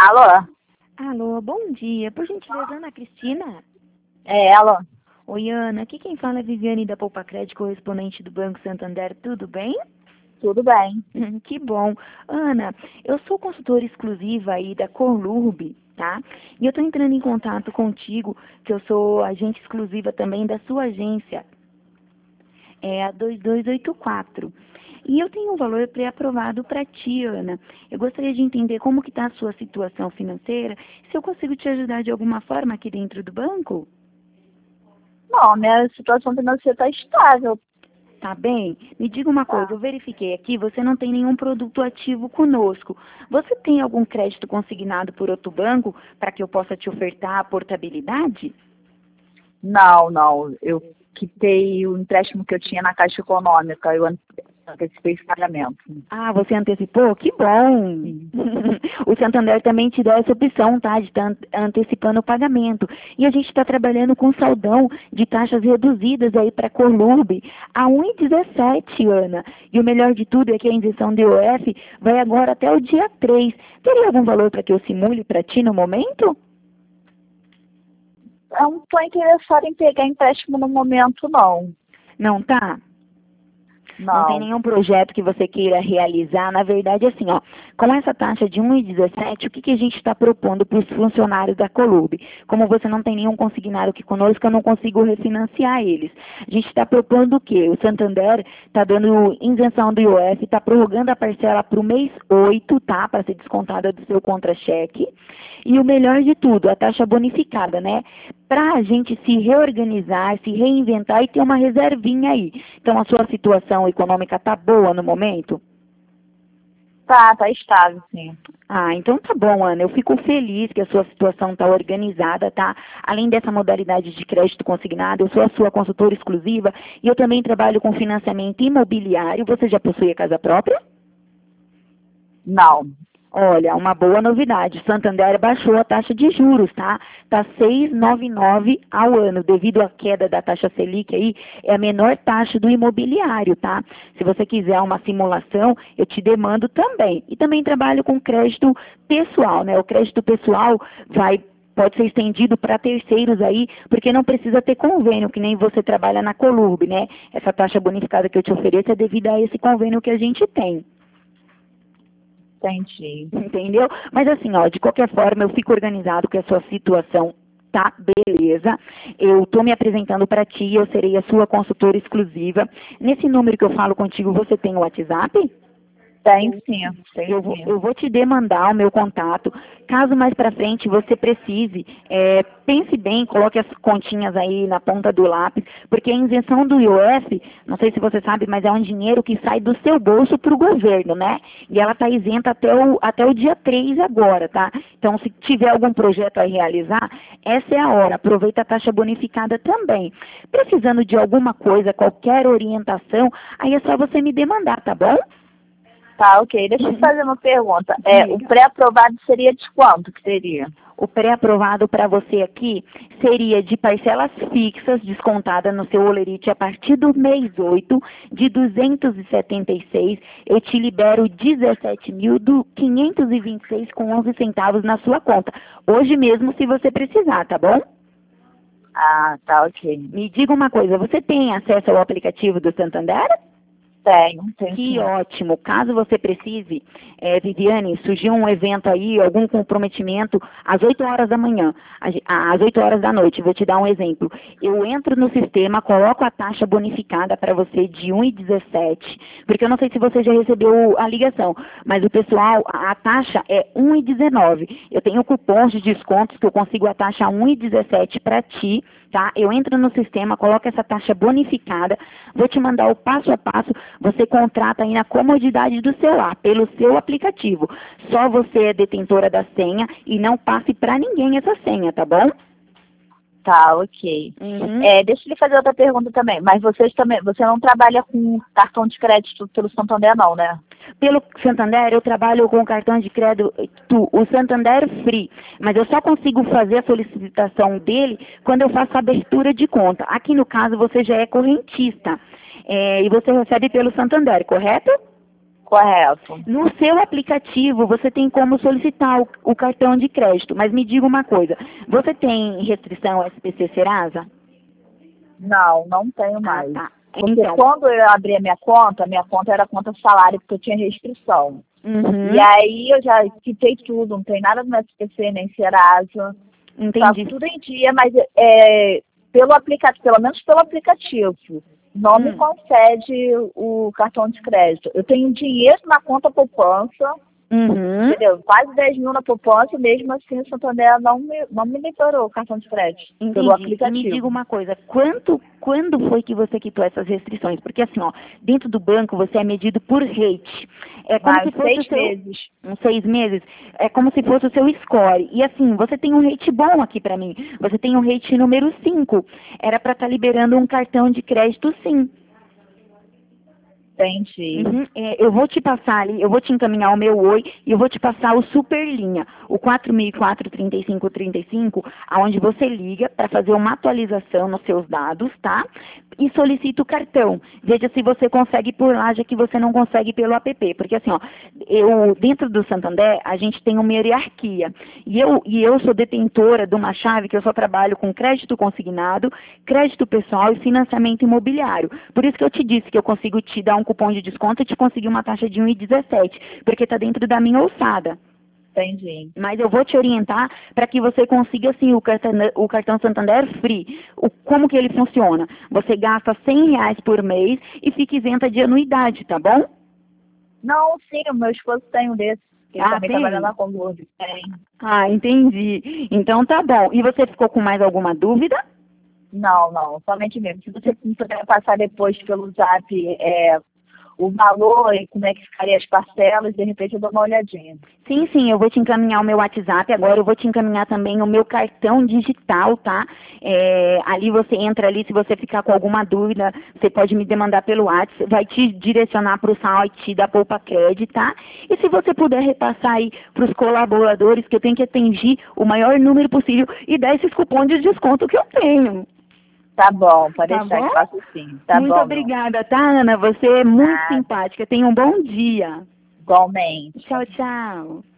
Alô? Alô, bom dia. Por gentileza, Ana Cristina? É ela? Oi, Ana. Aqui quem fala é Viviane da Poupa Crédito, correspondente do Banco Santander. Tudo bem? Tudo bem. Que bom. Ana, eu sou consultora exclusiva aí da Corlurb, tá? E eu estou entrando em contato contigo, que eu sou agente exclusiva também da sua agência, é a 2284. E eu tenho um valor pré-aprovado para ti, Ana. Eu gostaria de entender como que está a sua situação financeira, se eu consigo te ajudar de alguma forma aqui dentro do banco. Não, minha situação financeira está estável. Tá bem? Me diga uma coisa, eu verifiquei aqui, você não tem nenhum produto ativo conosco. Você tem algum crédito consignado por outro banco para que eu possa te ofertar a portabilidade? Não. Eu quitei o empréstimo que eu tinha na Caixa Econômica. Eu antecipei esse pagamento. Ah, você antecipou? Que bom! O Santander também te dá essa opção, tá? De estar antecipando o pagamento. E a gente está trabalhando com saldão de taxas reduzidas aí para a Corlurb a 1,17, Ana. E o melhor de tudo é que a isenção do IOF vai agora até o dia 3. Teria algum valor para que eu simule para ti no momento? Eu não estou interessada em pegar empréstimo no momento, não. Não tá? Não tem Não. nenhum projeto que você queira realizar. Na verdade, assim, ó, com essa taxa de 1,17, o que a gente está propondo para os funcionários da Corlurb? Como você não tem nenhum consignado aqui conosco, eu não consigo refinanciar eles. A gente está propondo o quê? O Santander está dando isenção do IOF, está prorrogando a parcela para o mês 8, tá? Para ser descontada do seu contra-cheque. E o melhor de tudo, a taxa bonificada, né? Para a gente se reorganizar, se reinventar e ter uma reservinha aí. Então, a sua situação econômica tá boa no momento? Tá estável, sim. Ah, então tá bom, Ana. Eu fico feliz que a sua situação tá organizada, tá? Além dessa modalidade de crédito consignado, eu sou a sua consultora exclusiva e eu também trabalho com financiamento imobiliário. Você já possui a casa própria? Não. Olha, uma boa novidade. O Santander baixou a taxa de juros, tá? Tá 6,99 ao ano, devido à queda da taxa Selic aí, é a menor taxa do imobiliário, tá? Se você quiser uma simulação, eu te demando também. E também trabalho com crédito pessoal, né? O crédito pessoal pode ser estendido para terceiros aí, porque não precisa ter convênio, que nem você trabalha na Corlurb, né? Essa taxa bonificada que eu te ofereço é devido a esse convênio que a gente tem. Entendi. Entendeu? Mas assim, ó, de qualquer forma, eu fico organizado com a sua situação, tá? Beleza. Eu tô me apresentando para ti, eu serei a sua consultora exclusiva. Nesse número que eu falo contigo, você tem o WhatsApp? Tem sim. Eu vou te demandar o meu contato. Caso mais para frente você precise, pense bem, coloque as continhas aí na ponta do lápis, porque a isenção do IOF, não sei se você sabe, mas é um dinheiro que sai do seu bolso para o governo, né? E ela está isenta até o dia 3 agora, tá? Então, se tiver algum projeto a realizar, essa é a hora. Aproveita a taxa bonificada também. Precisando de alguma coisa, qualquer orientação, aí é só você me demandar, tá bom? Tá, ok. Deixa eu fazer uma pergunta. O Diga. pré-aprovado seria de quanto que seria? O pré-aprovado para você aqui seria de parcelas fixas descontada no seu holerite a partir do mês 8 de 276. Eu te libero 17.526 com 11 centavos na sua conta. Hoje mesmo, se você precisar, tá bom? Ah, tá, ok. Me diga uma coisa, você tem acesso ao aplicativo do Santander? Tenho Que sim. ótimo. Caso você precise, Viviane, surgiu um evento aí, algum comprometimento, às 8 horas da manhã, às 8 horas da noite, vou te dar um exemplo. Eu entro no sistema, coloco a taxa bonificada para você de 1,17, porque eu não sei se você já recebeu a ligação, mas o pessoal, a taxa é 1,19. Eu tenho cupons de descontos que eu consigo a taxa 1,17 para ti, tá? Eu entro no sistema, coloco essa taxa bonificada, vou te mandar o passo a passo. Você contrata aí na comodidade do celular, pelo seu aplicativo. Só você é detentora da senha e não passe para ninguém essa senha, tá bom? Tá, ok. Deixa eu lhe fazer outra pergunta também. Mas você não trabalha com cartão de crédito pelo Santander, não, né? Pelo Santander, eu trabalho com cartão de crédito, o Santander Free, mas eu só consigo fazer a solicitação dele quando eu faço a abertura de conta. Aqui no caso, você já é correntista, e você recebe pelo Santander, correto? Correto. No seu aplicativo, você tem como solicitar o cartão de crédito. Mas me diga uma coisa, você tem restrição ao SPC Serasa? Não, não tenho mais. Tá. Porque Então, quando eu abri a minha conta era conta salário, porque eu tinha restrição. uhum, E aí eu já quitei tudo, não tem nada no SPC, nem Serasa. Tá entendi. tudo em dia, mas pelo aplicativo, pelo menos pelo aplicativo, não me concede o cartão de crédito. Eu tenho dinheiro na conta poupança, Uhum. entendeu? Quase 10 mil na poupança, e mesmo assim o Santander não me liberou o cartão de crédito pelo Entendi. E aplicativo. me diga uma coisa, quando foi que você quitou essas restrições? Porque assim, ó, dentro do banco você é medido por rate. É como se fosse 6 meses. uns 6 meses, é como se fosse o seu score. E assim, você tem um rate bom aqui pra mim. Você tem um rate número 5. Era pra estar liberando um cartão de crédito, sim. Entendi. Uhum. Eu vou te passar ali, eu vou te encaminhar o meu Oi e eu vou te passar o Superlinha, o 4004-3535, aonde você liga para fazer uma atualização nos seus dados, tá? E solicita o cartão. Veja se você consegue por lá, já que você não consegue pelo app. Porque assim, ó, dentro do Santander, a gente tem uma hierarquia. E eu sou detentora de uma chave que eu só trabalho com crédito consignado, crédito pessoal e financiamento imobiliário. Por isso que eu te disse que eu consigo te dar um cupom de desconto e te conseguir uma taxa de 1,17, porque está dentro da minha alçada. Entendi. Mas eu vou te orientar para que você consiga, assim, o cartão Santander Free. Como que ele funciona? Você gasta R$ 100 por mês e fica isenta de anuidade, tá bom? Não, sim, o meu esposo tem um desses. Ele também tem? trabalha na Colômbia. Tem. Entendi. Então tá bom. E você ficou com mais alguma dúvida? Não, somente mesmo. Se você puder passar depois pelo Zap o valor e como é que ficaria as parcelas, de repente eu dou uma olhadinha. Sim, eu vou te encaminhar o meu WhatsApp, agora eu vou te encaminhar também o meu cartão digital, tá? Ali você entra ali, se você ficar com alguma dúvida, você pode me demandar pelo WhatsApp, vai te direcionar para o site da Poupa Cred, tá? E se você puder repassar aí para os colaboradores, que eu tenho que atingir o maior número possível e dar esses cupons de desconto que eu tenho. Tá bom, pode Tá deixar bom? que faço sim. Tá muito bom, obrigada, tá, Ana? Você é muito simpática. Tenha um bom dia. igualmente. Tchau, tchau.